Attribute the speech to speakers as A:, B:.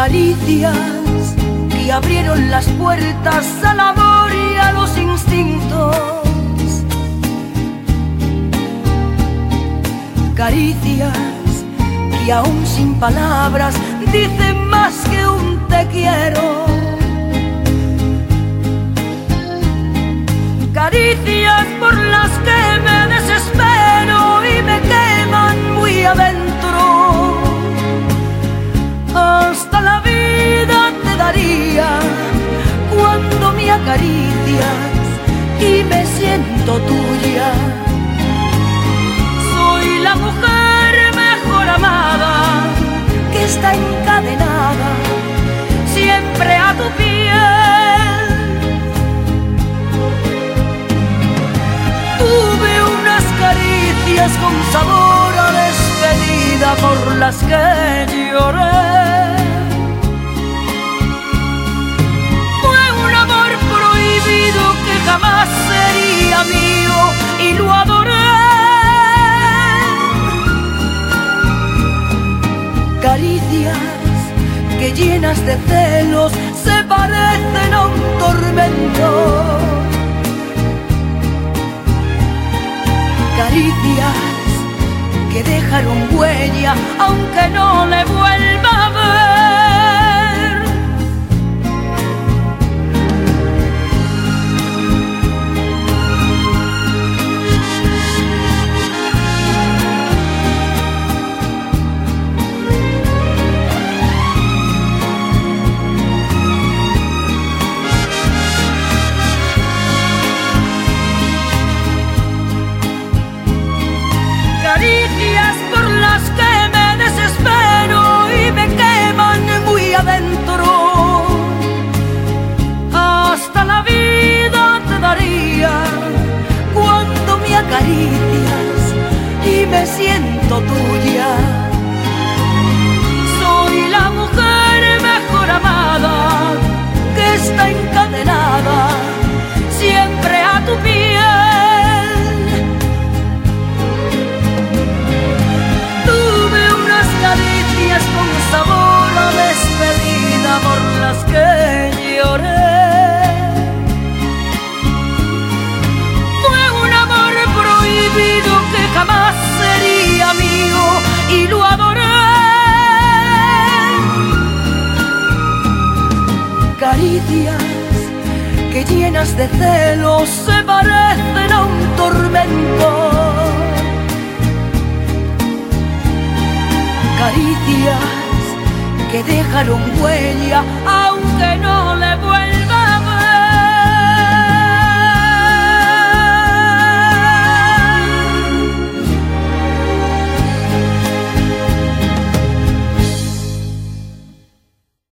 A: Caricias que abrieron las puertas al amor y a los instintos. Caricias que aún sin palabras dicen más que un te quiero. Caricias por las que me desespero y me queman muy adentro. Hasta la vida te daría cuando me acaricias y me siento tuya. Soy la mujer mejor amada que está encadenada siempre a tu piel. Tuve unas caricias con sabor a despedida por las que lloré. Fue un amor prohibido que jamás sería mío y lo adoré. Caricias que llenas de celos se parecen a un tormento. Caricias que dejaron huella aunque no le vuelva a ver. Caricias por las que me desespero y me queman muy adentro. Hasta la vida te daría cuando me acaricias y me siento tuya. Soy la mujer mejor amada que está encadenada siempre a tu piel. Caricias con sabor a despedida por las que lloré. Fue un amor prohibido que jamás sería mío y lo adoré. Caricias que llenas de celos se parecen a un tormento. Caricias que dejaron huella aunque no le vuelvan.